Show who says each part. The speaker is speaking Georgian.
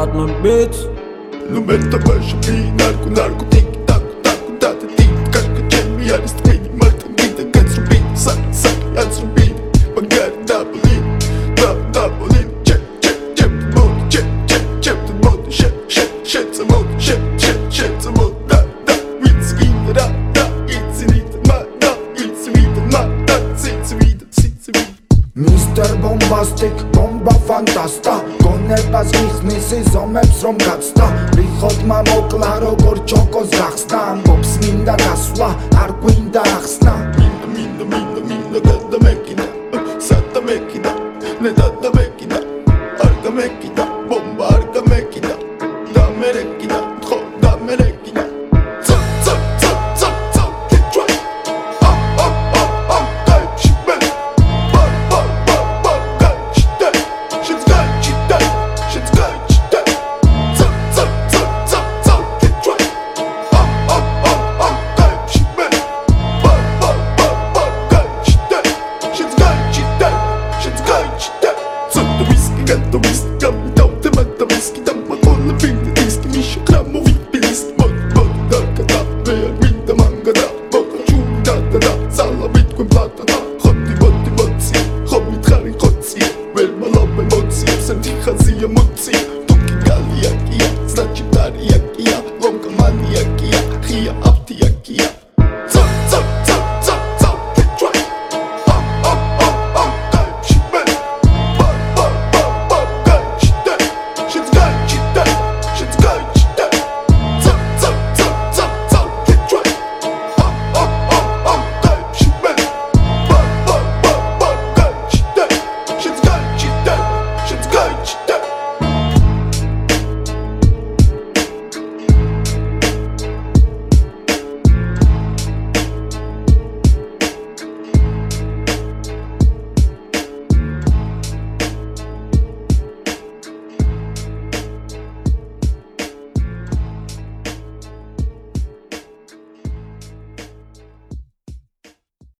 Speaker 1: Radman Beats.
Speaker 2: Lumeta başa bir narko tik tak tak tik Kažka čemi ja rastrini mrtvam vida kad srubin sak ja srubin Bagari da bolin Čep te modi šet sa modi da Vidim se vide da Ili se vide ma da Ili se vide ma da Sit se vide
Speaker 3: Mr. Bombastic, bomba fantasta გონებას გიხსნის ზომებს რომ გაცდა რიხოდმა მოკლა როგორ ჩოკოს გახსნა ამბობს მინდა გასვლა არ გვინდა ახსნა
Speaker 2: მინდა გადამეკ